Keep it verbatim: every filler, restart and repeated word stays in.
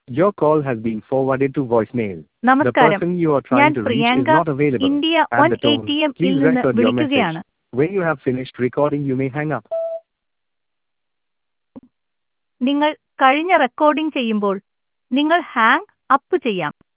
Your call has been forwarded to voicemail. The നമസ്കാരം, person you are ഞാൻ trying to reach is Priyanka not available. India At one the tone, eighty M ഇൽ please നിന്ന് record your message. വിളിക്കുകയാണ്. When you have finished recording, you may hang up. നിങ്ങൾ കഴിഞ്ഞ recording ചെയ്യുമ്പോൾ നിങ്ങൾ hang up ചെയ്യാം.